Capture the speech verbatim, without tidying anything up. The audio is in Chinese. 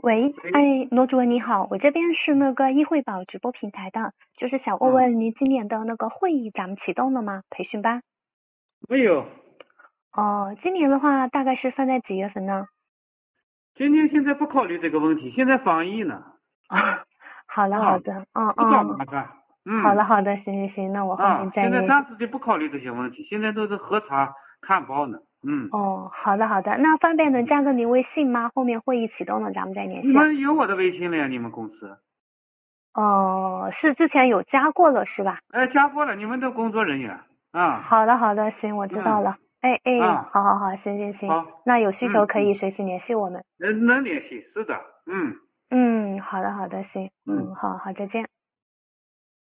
喂， 喂， 哎，罗主任你好，我这边是那个易汇宝直播平台的，就是想问嗯， 问您今年的那个会议咱们启动了吗？培训班？ 没有， 哦，今年的话大概是放在几月份呢？ 今天现在不考虑这个问题，现在防疫呢， 啊，好的好啊， 的，嗯不找嗯， 麻烦，嗯， 好的好的，行行行，那我后面啊，现在再联系。 暂时就不考虑这些问题，现在都是核查看报呢，嗯， 哦，好的好的，那方便能加个您微信吗？后面会议启动了咱们再联你系。 们有我的微信了呀？你们公司？ 哦，是之前有加过了是吧？ 哎，加过了，你们的工作人员，啊， 好的好的，行，我知道嗯， 了。哎哎， 啊， 好好好，行行行， 好， 那有需求嗯嗯， 可以随时联系我们。 能能联系，是的，嗯嗯，好的好的，行， 嗯。 嗯，好好，再见。